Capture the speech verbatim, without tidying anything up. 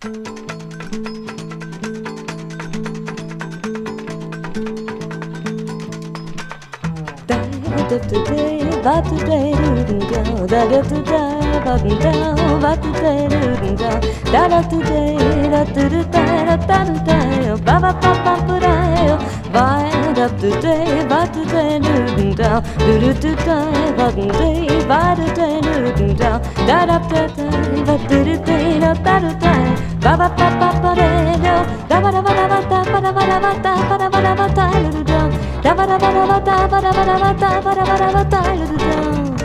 Wind up the day, but the day newton down, do do do day, but the day, but the day newton down, da da da day, but the day, da da da day, ba ba ba ba ba day, da ba da ba da ba da ba da ba da ba da ba da ba da ba da da da da ba da ba da ba da ba da ba da ba da ba da ba da ba da